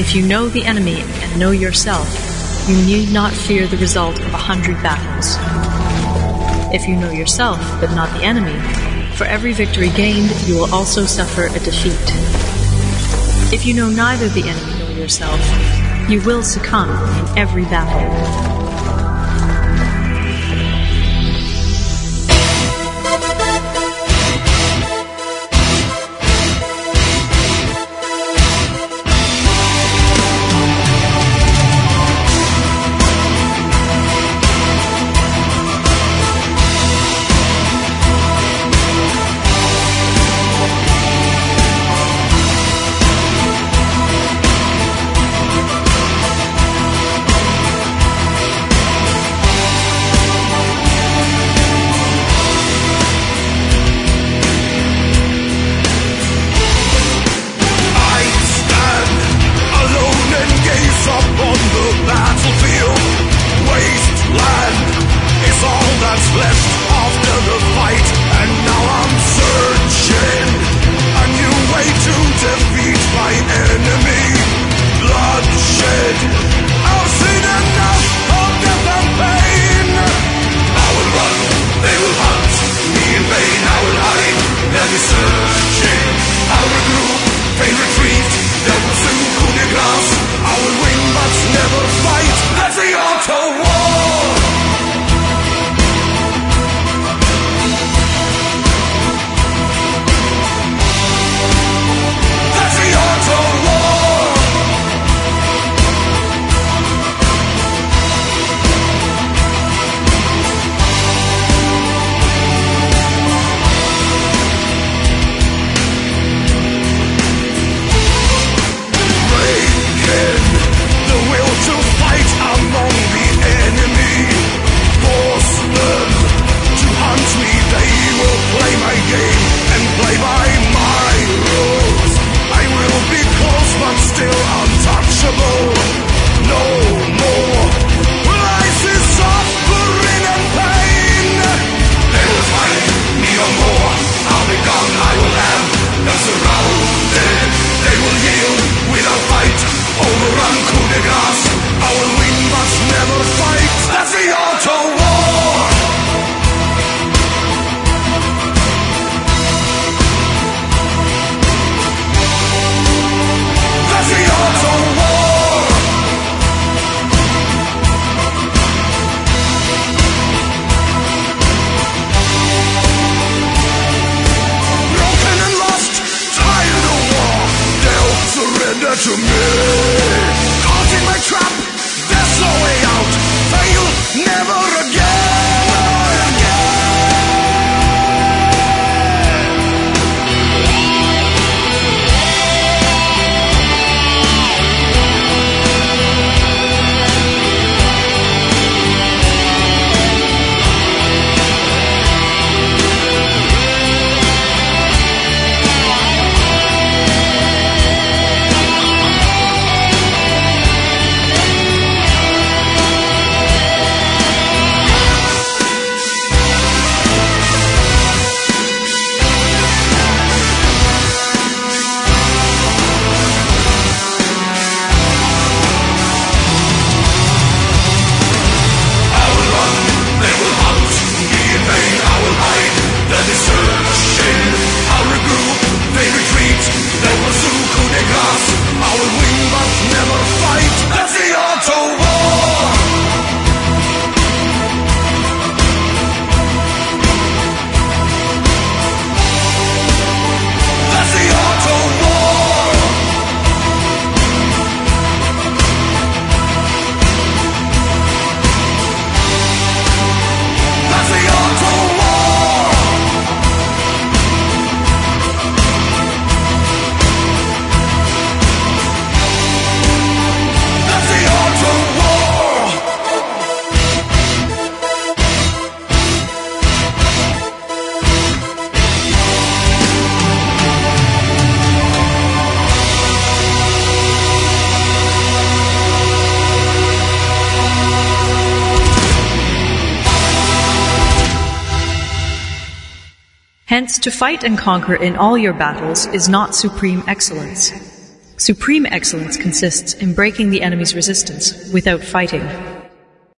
If you know the enemy and know yourself, you need not fear the result of 100 battles. If you know yourself, but not the enemy, for every victory gained, you will also suffer a defeat. If you know neither the enemy nor yourself, you will succumb in every battle. To me, caught in my trap, there's no way out. Fail never again. Hence, to fight and conquer in all your battles is not supreme excellence. Supreme excellence consists in breaking the enemy's resistance without fighting.